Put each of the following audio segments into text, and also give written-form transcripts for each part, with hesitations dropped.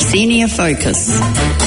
Senior Focus.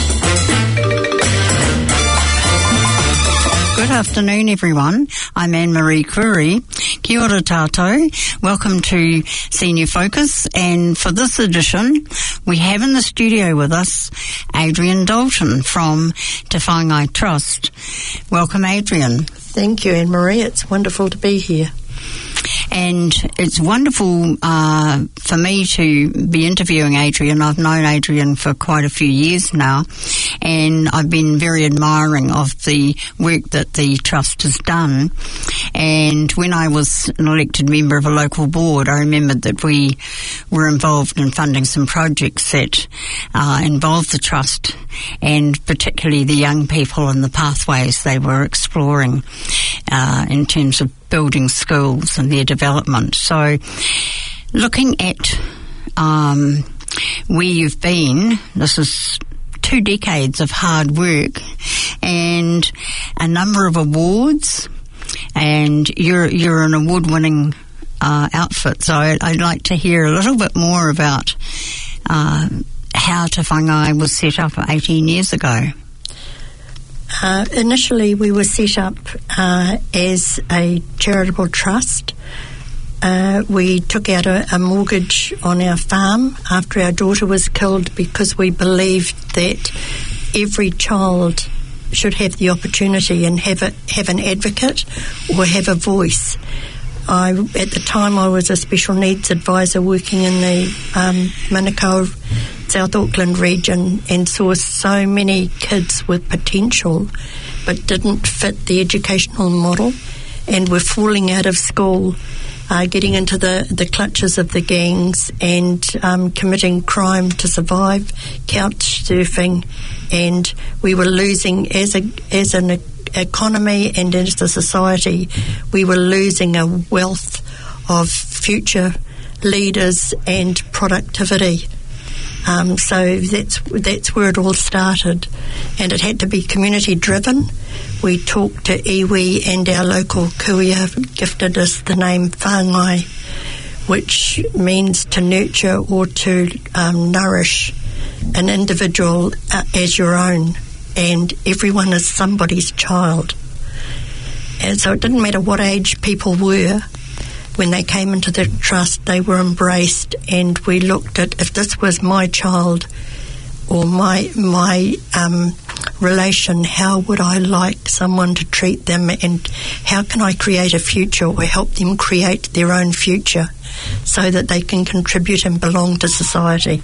Good afternoon, everyone. I'm Anne-Marie Curry. Kia ora tātou. Welcome to Senior Focus, and for this edition, we have in the studio with us Adrian Dalton from Te Whāngai Trust. Welcome, Adrian. Thank you, Anne-Marie. It's wonderful to be here. And it's wonderful for me to be interviewing Adrian. I've known Adrian for quite a few years now, and I've been very admiring of the work that the Trust has done. And when I was an elected member of a local board, I remembered that we were involved in funding some projects that involved the Trust, and particularly the young people and the pathways they were exploring in terms of building schools and their development. So looking at where you've been, this is 2 decades of hard work and a number of awards, and you're an award-winning outfit. So I'd like to hear a little bit more about how Te Whāngai was set up 18 years ago. Initially, we were set up as a charitable trust. We took out a mortgage on our farm after our daughter was killed because we believed that every child should have the opportunity and have an advocate or have a voice. At the time, I was a special needs advisor working in the Manukau, South Auckland region, and saw so many kids with potential but didn't fit the educational model and were falling out of school, getting into the clutches of the gangs and committing crime to survive, couch surfing, and we were losing as an economy and as a society, we were losing a wealth of future leaders and productivity. So that's where it all started, and it had to be community driven. We talked to iwi, and our local kuia gifted us the name Whāngai, which means to nurture or to nourish an individual as your own, and everyone is somebody's child. And so it didn't matter what age people were. When they came into the trust, they were embraced, and we looked at, if this was my child or my relation, how would I like someone to treat them, and how can I create a future or help them create their own future so that they can contribute and belong to society.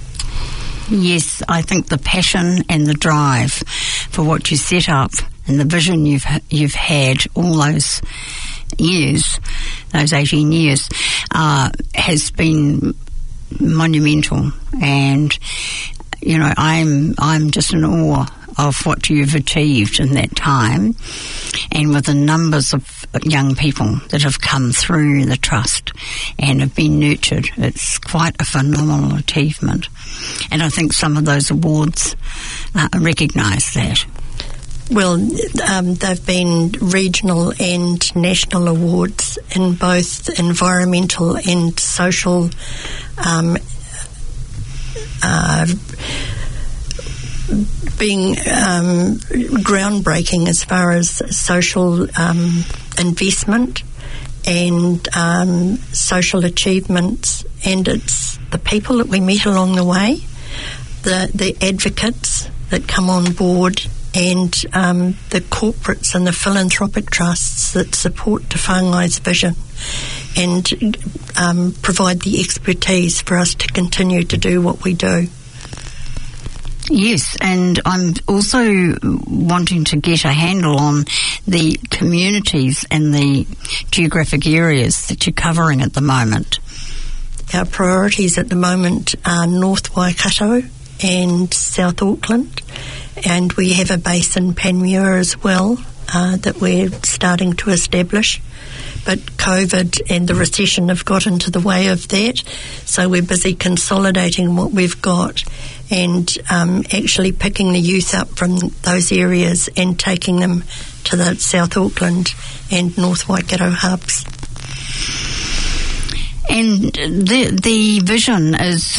Yes, I think the passion and the drive for what you set up and the vision you've had all those years, those 18 years, has been monumental. And, you know, I'm just in awe of what you've achieved in that time, and with the numbers of young people that have come through the trust and have been nurtured. It's quite a phenomenal achievement. And I think some of those awards recognise that. Well, they've been regional and national awards in both environmental and social being groundbreaking as far as social investment and social achievements, and it's the people that we meet along the way, the advocates that come on board, and the corporates and the philanthropic trusts that support Te Whāngai's vision and provide the expertise for us to continue to do what we do. Yes, and I'm also wanting to get a handle on the communities and the geographic areas that you're covering at the moment. Our priorities at the moment are North Waikato and South Auckland, and we have a base in Panmure as well that we're starting to establish. But COVID and the recession have got into the way of that, so we're busy consolidating what we've got and actually picking the youth up from those areas and taking them to the South Auckland and North Waikato hubs. And the vision is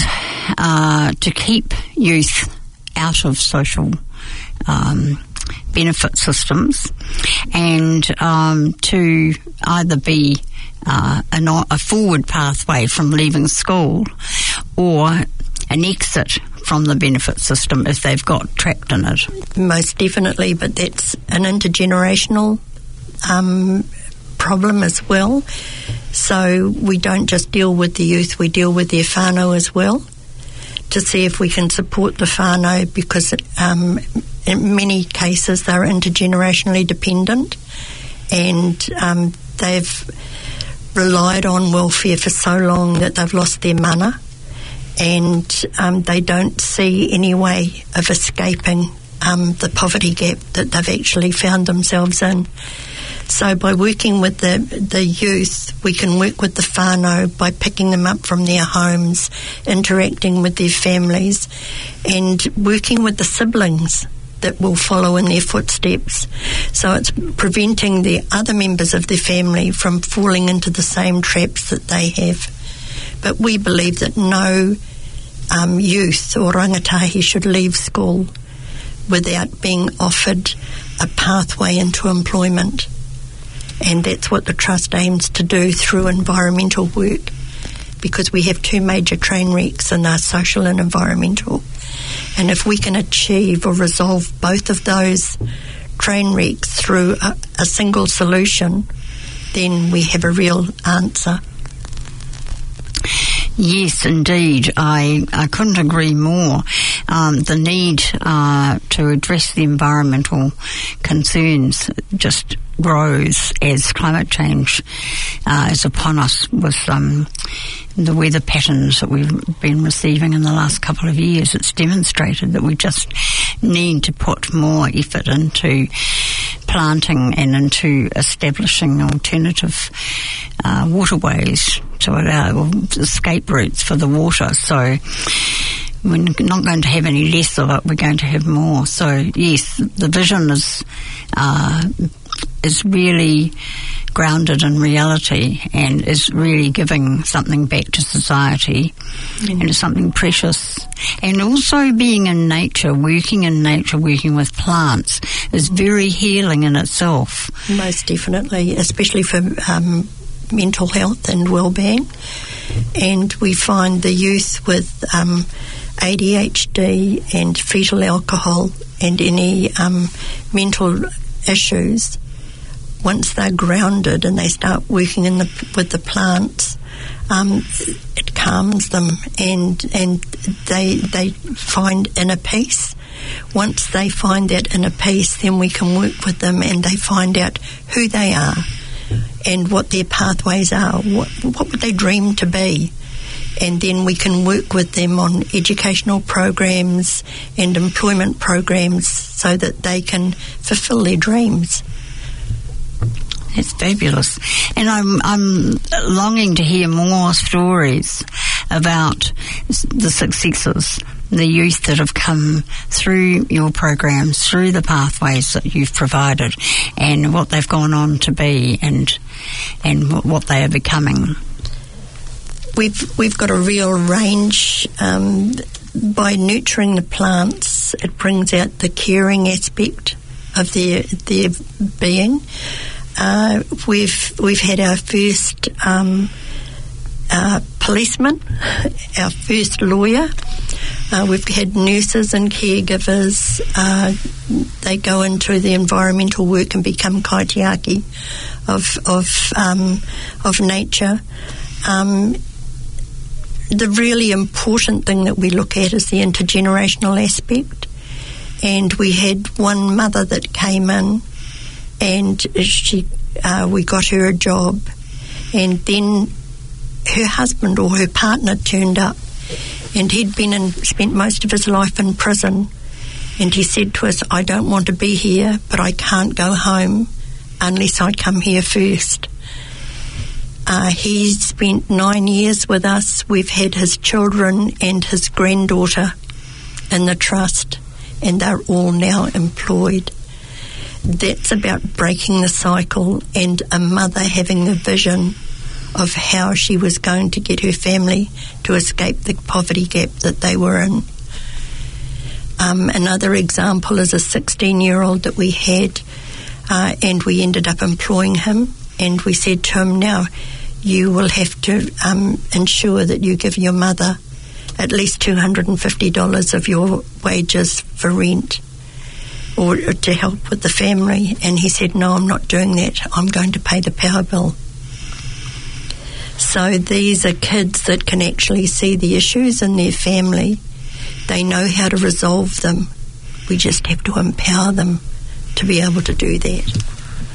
to keep youth out of social benefit systems, and to either be a forward pathway from leaving school or an exit from the benefit system if they've got trapped in it. Most definitely, but that's an intergenerational problem as well. So we don't just deal with the youth, we deal with their whānau as well, to see if we can support the whānau, because in many cases they're intergenerationally dependent, and they've relied on welfare for so long that they've lost their mana, and they don't see any way of escaping the poverty gap that they've actually found themselves in. So by working with the youth, we can work with the whānau by picking them up from their homes, interacting with their families, and working with the siblings that will follow in their footsteps. So it's preventing the other members of their family from falling into the same traps that they have. But we believe that no youth or rangatahi should leave school without being offered a pathway into employment. And that's what the Trust aims to do through environmental work, because we have two major train wrecks, and they're social and environmental. And if we can achieve or resolve both of those train wrecks through a single solution, then we have a real answer. Yes, indeed. I couldn't agree more. The need to address the environmental concerns just grows as climate change is upon us, with the weather patterns that we've been receiving in the last couple of years. It's demonstrated that we just need to put more effort into planting and into establishing alternative waterways to allow escape routes for the water. So we're not going to have any less of it, we're going to have more. So yes, the vision is really grounded in reality and is really giving something back to society, and it's something precious. And also being in nature, working with plants is very healing in itself. Most definitely, especially for mental health and well-being. And we find the youth with ADHD and fetal alcohol and any mental issues, once they're grounded and they start working with the plants, it calms them, and they find inner peace. Once they find that inner peace, then we can work with them, and they find out who they are and what their pathways are, what would they dream to be. And then we can work with them on educational programs and employment programs so that they can fulfill their dreams. It's fabulous. And I'm longing to hear more stories about the successes, the youth that have come through your programs, through the pathways that you've provided, and what they've gone on to be, and what they are becoming. We've got a real range. By nurturing the plants, it brings out the caring aspect of their being. We've had our first policeman, our first lawyer. We've had nurses and caregivers. They go into the environmental work and become kaitiaki of nature. The really important thing that we look at is the intergenerational aspect. And we had one mother that came in, and we got her a job, and then her husband or her partner turned up, and he'd spent most of his life in prison, and he said to us, "I don't want to be here, but I can't go home unless I come here first." He spent 9 years with us. We've had his children and his granddaughter in the trust, and they're all now employed. That's about breaking the cycle, and a mother having the vision of how she was going to get her family to escape the poverty gap that they were in. Another example is a 16-year-old that we had, and we ended up employing him, and we said to him, now you will have to ensure that you give your mother at least $250 of your wages for rent or to help with the family. And he said, no, I'm not doing that. I'm going to pay the power bill. So these are kids that can actually see the issues in their family. They know how to resolve them. We just have to empower them to be able to do that.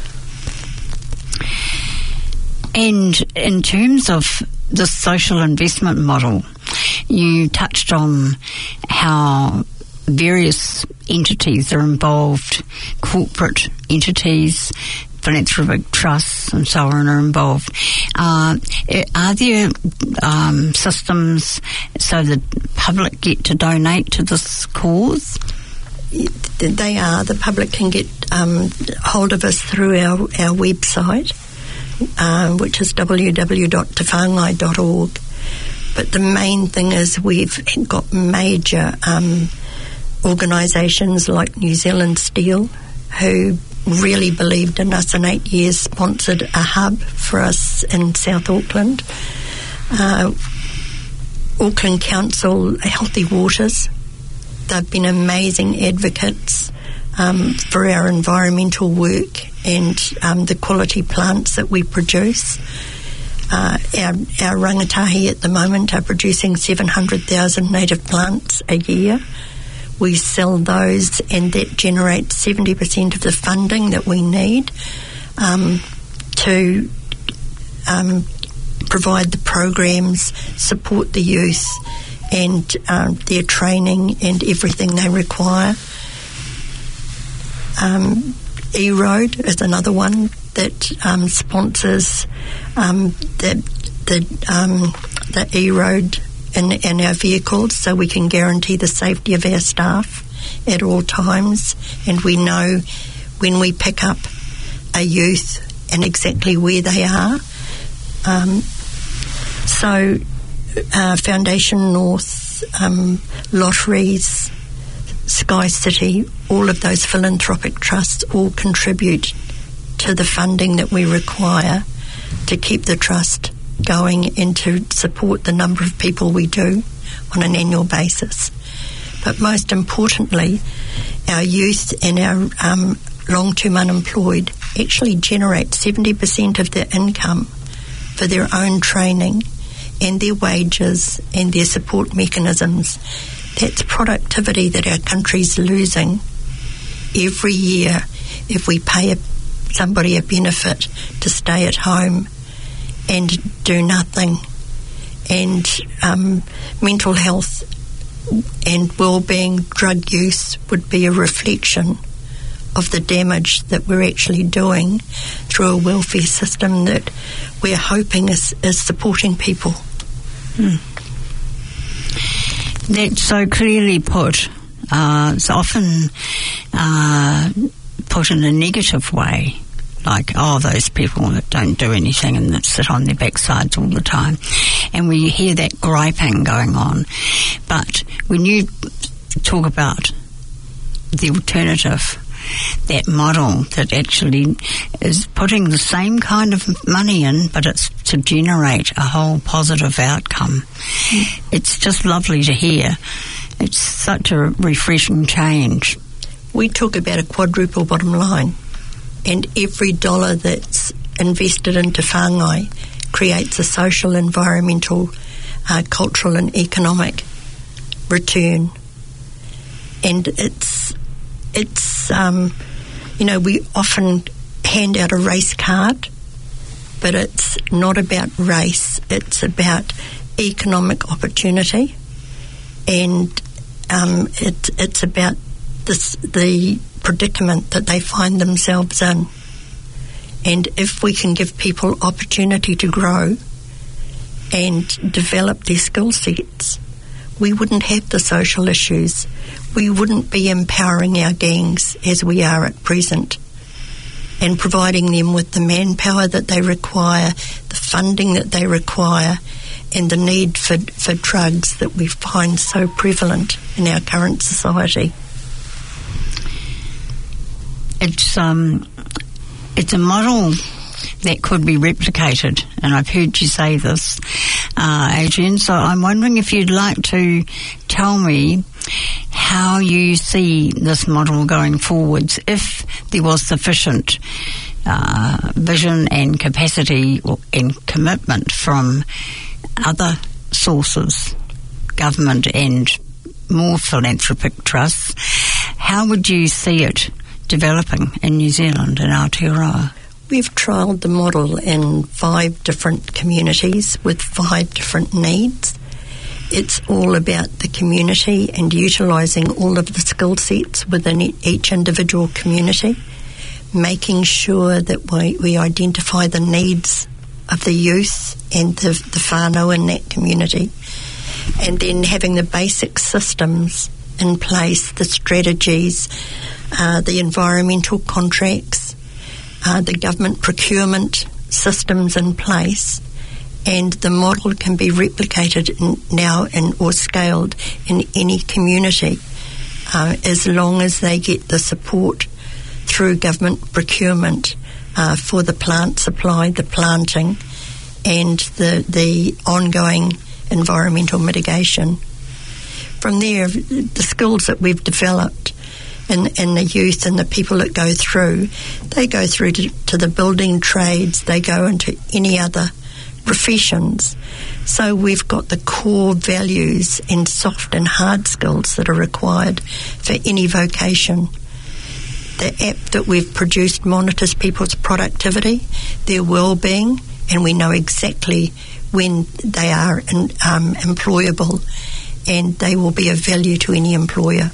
And in terms of the social investment model, you touched on how various entities are involved, corporate entities, philanthropic trusts and so on are involved. Are there systems so the public get to donate to this cause? They are. The public can get hold of us through our website, which is www.tewhangai.org. But the main thing is we've got major organisations like New Zealand Steel, who really believed in us, in 8 years sponsored a hub for us in South Auckland. Auckland Council, Healthy Waters, they've been amazing advocates for our environmental work and the quality plants that we produce. Our rangatahi at the moment are producing 700,000 native plants a year. We sell those, and that generates 70% of the funding that we need to provide the programs, support the youth, and their training and everything they require. E-Road is another one that sponsors the E-Road in our vehicles, so we can guarantee the safety of our staff at all times, and we know when we pick up a youth and exactly where they are. So Foundation North, Lotteries, Sky City, all of those philanthropic trusts all contribute to the funding that we require to keep the trust going and to support the number of people we do on an annual basis. But most importantly, our youth and our long-term unemployed actually generate 70% of their income for their own training and their wages and their support mechanisms. That's productivity that our country's losing every year if we pay somebody a benefit to stay at home and do nothing. And mental health and well-being, drug use would be a reflection of the damage that we're actually doing through a welfare system that we're hoping is supporting people. That's so clearly put. It's often put in a negative way, like, oh, those people that don't do anything and that sit on their backsides all the time. And we hear that griping going on. But when you talk about the alternative, that model that actually is putting the same kind of money in, but it's to generate a whole positive outcome. It's just lovely to hear. It's such a refreshing change. We talk about a quadruple bottom line, and every dollar that's invested into whāngai creates a social, environmental, cultural and economic return. And it's we often hand out a race card, but it's not about race. It's about economic opportunity, and it's about the predicament that they find themselves in. And if we can give people opportunity to grow and develop their skill sets, we wouldn't have the social issues. We wouldn't be empowering our gangs as we are at present. and providing them with the manpower that they require, the funding that they require, and the need for drugs that we find so prevalent in our current society. It's a model that could be replicated, and I've heard you say this, Adrian, so I'm wondering if you'd like to tell me how you see this model going forwards, if there was sufficient vision and capacity and commitment from other sources, government and more philanthropic trusts. How would you see it developing in New Zealand, in Aotearoa? We've trialled the model in 5 different communities with 5 different needs. It's all about the community and utilising all of the skill sets within each individual community, making sure that we identify the needs of the youth and the whānau in that community, and then having the basic systems in place, the strategies, the environmental contracts, the government procurement systems in place, and the model can be replicated or scaled in any community as long as they get the support through government procurement for the plant supply, the planting, and the ongoing environmental mitigation. From there, the skills that we've developed in the youth and the people that go through, they go through to the building trades, they go into any other professions. So we've got the core values and soft and hard skills that are required for any vocation. The app that we've produced monitors people's productivity, their well-being, and we know exactly when they are employable, and they will be of value to any employer.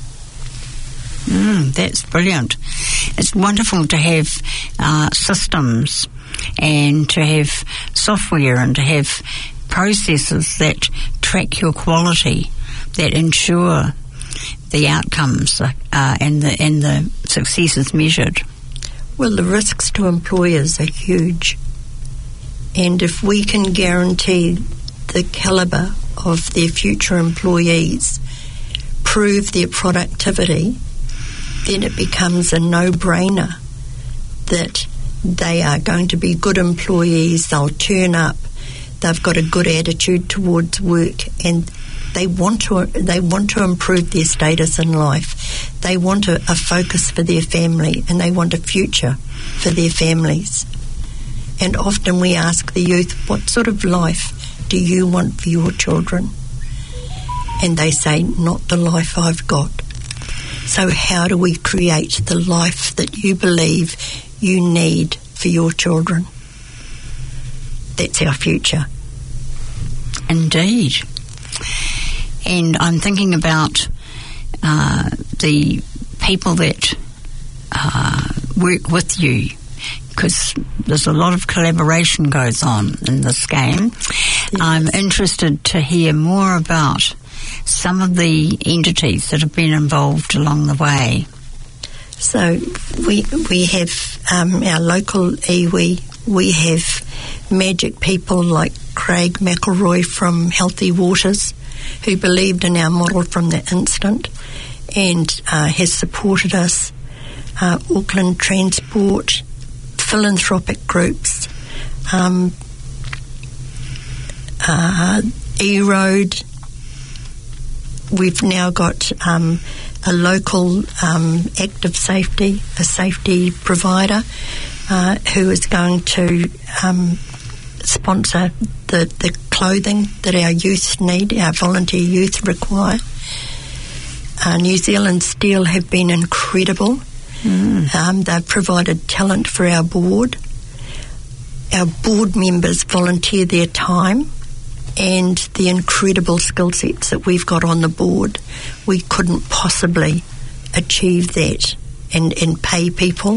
That's brilliant. It's wonderful to have systems and to have software and to have processes that track your quality, that ensure the outcomes and the success is measured. Well, the risks to employers are huge, and if we can guarantee the calibre of their future employees, prove their productivity, then it becomes a no-brainer that they are going to be good employees, they'll turn up, they've got a good attitude towards work, and they want to improve their status in life. They want a focus for their family, and they want a future for their families. And often we ask the youth, what sort of life do you want for your children? And they say, not the life I've got. So how do we create the life that you believe you need for your children? That's our future. Indeed. And I'm thinking about the people that work with you, because there's a lot of collaboration goes on in this game. Yes. I'm interested to hear more about some of the entities that have been involved along the way. So we have our local iwi. We have magic people like Craig McElroy from Healthy Waters, who believed in our model from the instant and has supported us. Auckland Transport, philanthropic groups, E-Road. We've now got a local active safety, a safety provider who is going to sponsor the clothing that our youth need, our volunteer youth require. New Zealand Steel have been incredible. They've provided talent for our board. Our board members volunteer their time, and the incredible skill sets that we've got on the board. We couldn't possibly achieve that and pay people.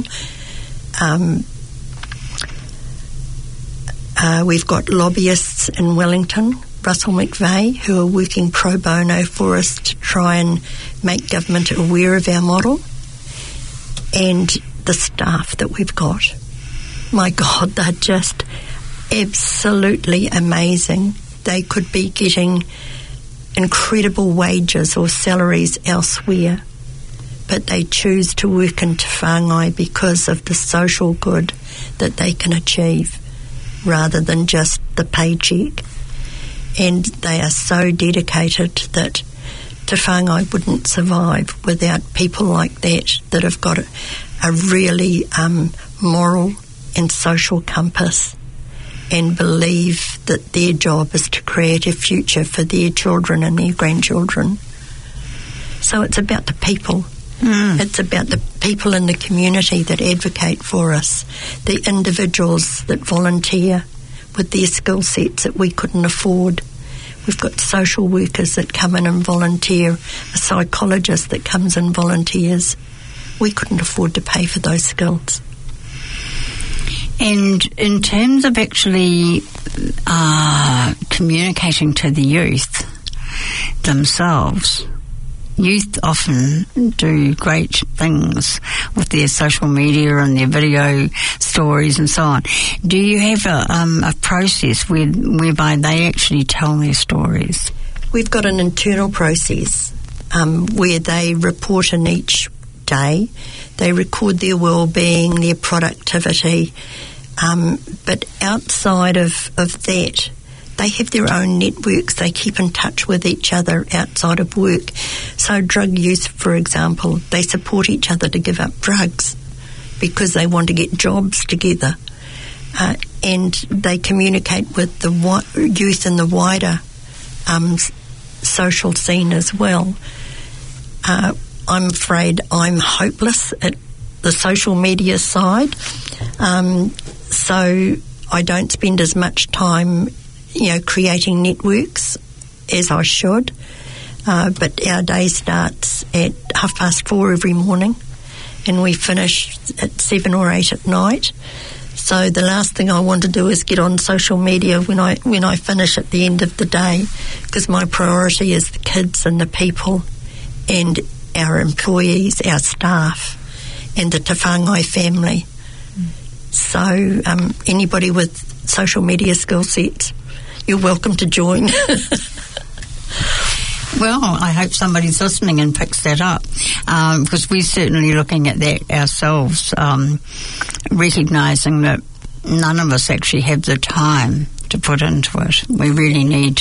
We've got lobbyists in Wellington, Russell McVeigh, who are working pro bono for us to try and make government aware of our model. And the staff that we've got. My God, they're just absolutely amazing. They could be getting incredible wages or salaries elsewhere, but they choose to work in Te Whāngai because of the social good that they can achieve rather than just the paycheck. And they are so dedicated that Te Whāngai wouldn't survive without people like that have got a really moral and social compass and believe that their job is to create a future for their children and their grandchildren. So it's about the people. It's about the people in the community that advocate for us, the individuals that volunteer with their skill sets that we couldn't afford. We've got social workers that come in and volunteer, a psychologist that comes and volunteers. We couldn't afford to pay for those skills. And in terms of actually communicating to the youth themselves, youth often do great things with their social media and their video stories and so on. Do you have a process whereby they actually tell their stories? We've got an internal process where they report in each day. They record their well-being, their productivity, but outside of that, they have their own networks. They keep in touch with each other outside of work. So drug use, for example, they support each other to give up drugs because they want to get jobs together. And they communicate with the youth in the wider social scene as well. I'm afraid I'm hopeless at the social media side. So I don't spend as much time creating networks as I should. But our day starts at 4:30 every morning and we finish at 7 or 8 at night. So the last thing I want to do is get on social media when I finish at the end of the day, because my priority is the kids and the people and our employees, our staff and the Te Whāngai family. So anybody with social media skill sets, you're welcome to join. Well, I hope somebody's listening and picks that up, because we're certainly looking at that ourselves, recognising that none of us actually have the time to put into it. We really need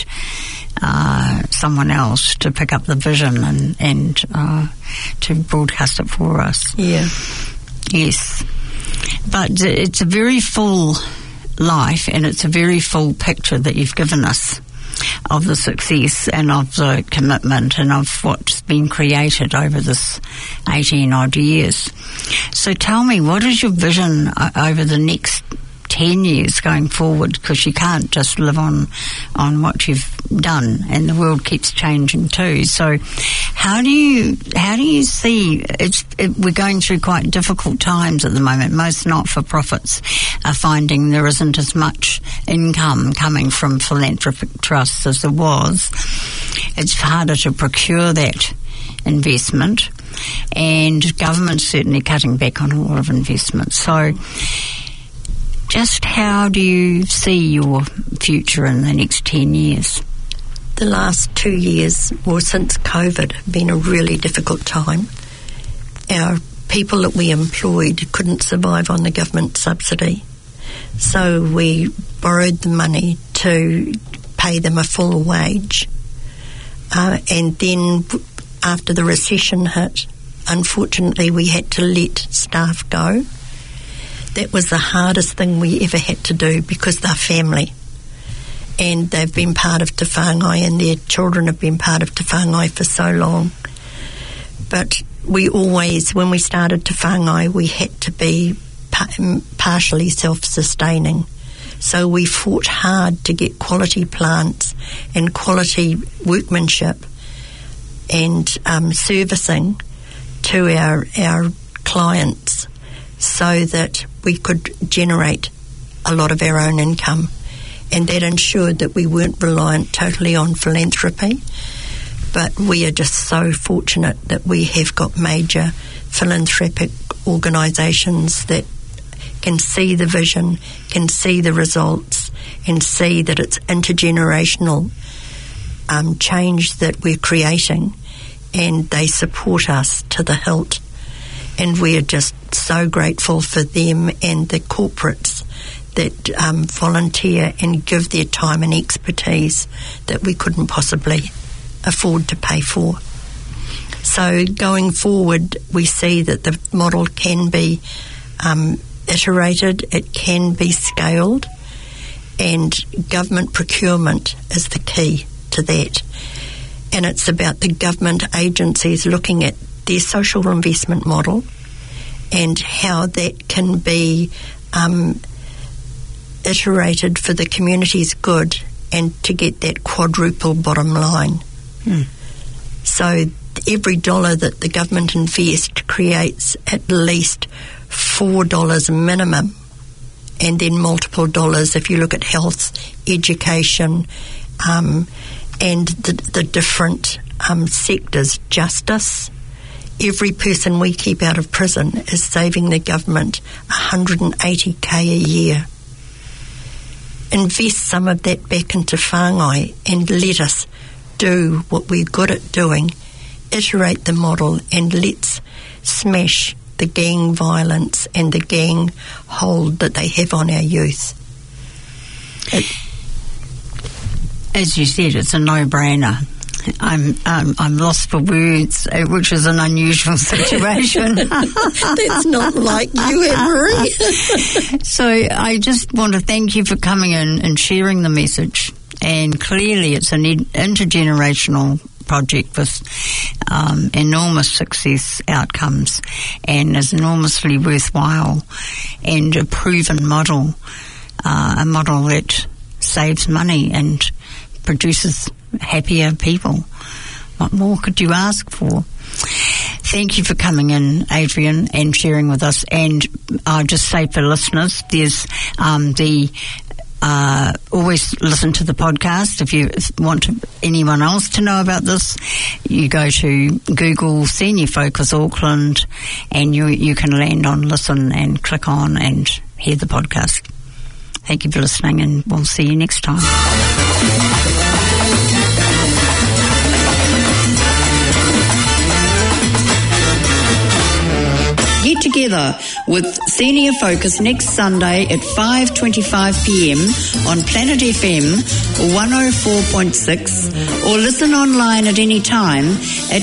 someone else to pick up the vision and to broadcast it for us. Yeah. Yes. But it's a very full life and it's a very full picture that you've given us of the success and of the commitment and of what's been created over this 18-odd years. So tell me, what is your vision over the next 10 years going forward? Because you can't just live on what you've done, and the world keeps changing too. So how do you see we're going through quite difficult times at the moment. Most not-for-profits are finding there isn't as much income coming from philanthropic trusts as there was. It's harder to procure that investment, and government's certainly cutting back on a lot of investment. So just how do you see your future in the next 10 years? The last 2 years, or since COVID, have been a really difficult time. Our people that we employed couldn't survive on the government subsidy, so we borrowed the money to pay them a full wage. And then after the recession hit, unfortunately we had to let staff go. That was the hardest thing we ever had to do, because they're family and they've been part of Te Whāngai and their children have been part of Te Whāngai for so long. But we always, when we started Te Whāngai, we had to be partially self-sustaining. So we fought hard to get quality plants and quality workmanship and servicing to our clients, so that we could generate a lot of our own income, and that ensured that we weren't reliant totally on philanthropy. But we are just so fortunate that we have got major philanthropic organisations that can see the vision, can see the results, and see that it's intergenerational change that we're creating, and they support us to the hilt. And we are just so grateful for them and the corporates that volunteer and give their time and expertise that we couldn't possibly afford to pay for. So going forward, we see that the model can be iterated, it can be scaled, and government procurement is the key to that. And it's about the government agencies looking at their social investment model and how that can be iterated for the community's good and to get that quadruple bottom line. So every dollar that the government invests creates at least $4 minimum, and then multiple dollars if you look at health, education, and the different sectors. Justice. Every person we keep out of prison is saving the government $180,000 a year. Invest some of that back into whāngai and let us do what we're good at doing. Iterate the model and let's smash the gang violence and the gang hold that they have on our youth. As you said, it's a no-brainer. I'm lost for words, which is an unusual situation. That's not like you, Anne-Marie. So I just want to thank you for coming in and sharing the message. And clearly it's an intergenerational project with enormous success outcomes and is enormously worthwhile and a proven model, a model that saves money and produces happier people. What more could you ask for? Thank you for coming in, Adrian, and sharing with us. And I'll just say for listeners, there's always listen to the podcast. If you want anyone else to know about this, you go to Google Senior Focus Auckland and you can land on listen and click on and hear the podcast. Thank you for listening, and we'll see you next time. Get together with Senior Focus next Sunday at 5:25pm on Planet FM 104.6 or listen online at any time at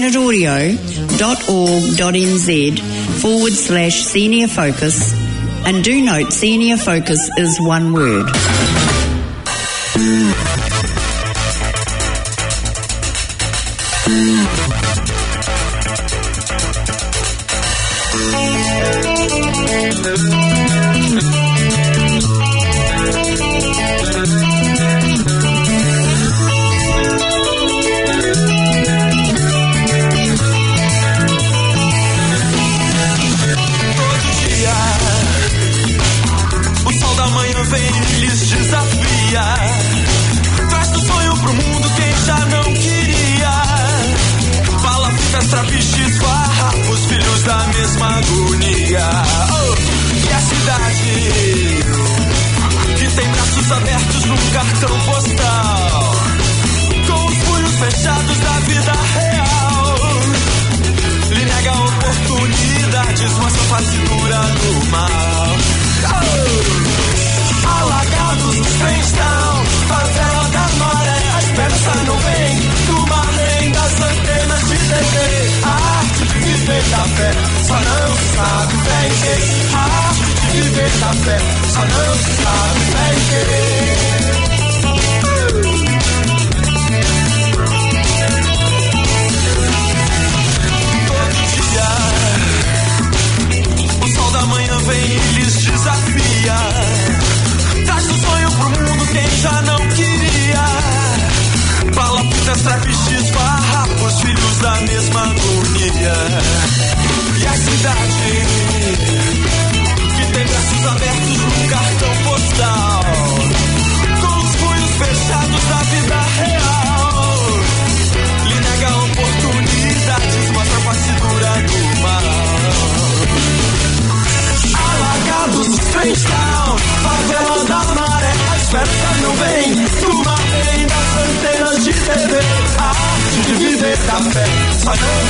planetaudio.org.nz/Senior Focus. And do note, Senior Focus is one word. Lhe nega oportunidades, mostra a face dura do mal. cafe. I know